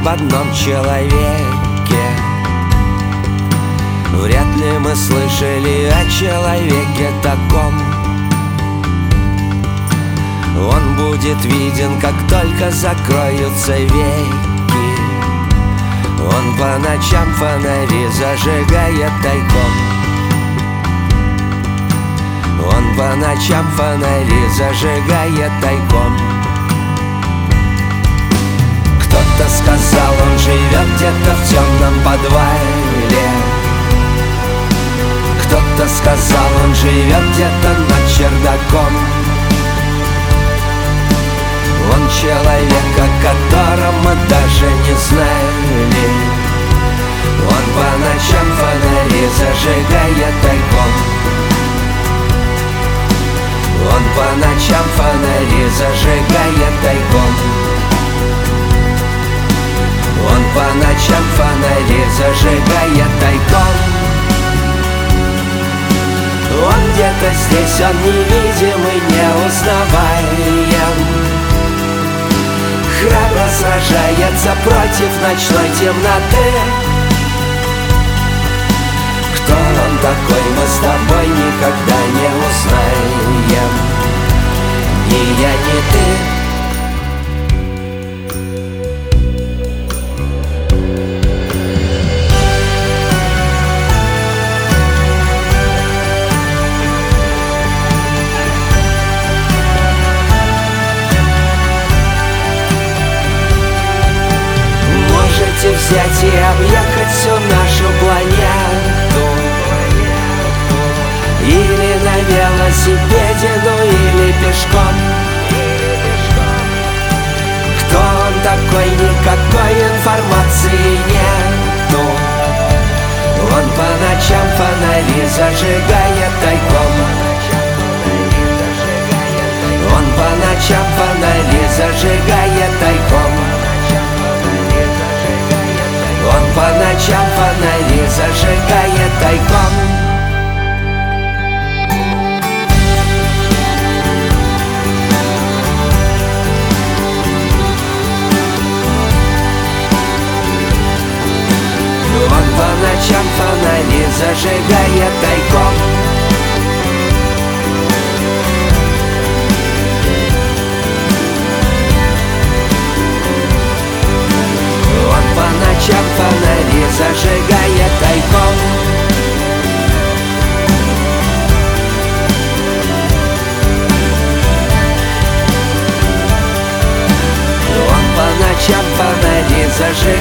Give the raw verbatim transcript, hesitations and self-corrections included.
об одном человеке. Вряд ли мы слышали о человеке таком. Он будет виден, как только закроются веки. Он по ночам фонари зажигает тайком. Он по ночам фонари зажигает тайком. Кто-то сказал, он живет где-то в темном подвале. Кто-то сказал, он живет где-то над чердаком. Он человек, о котором мы даже не знали. Он по ночам фонари зажигает тайком. Он по ночам фонари зажигает тайком. Он по ночам фонари зажигает тайком. Он где-то здесь, он невидимый, неузнаваем. Храбро сражается против ночной темноты. Кто он такой, мы с тобой никогда не узнаем. Ни я, ни ты. Взять и объехать всю нашу планету. Или на велосипеде, ну или пешком. Кто он такой, никакой информации нету. Он по ночам фонари зажигает тайком. Он по ночам фонари зажигает тайком. Он по ночам фонари зажигает тайком. Он по ночам фонари зажигает тайком. По ночам фонари зажигает тайком. Он по ночам фонари зажигает.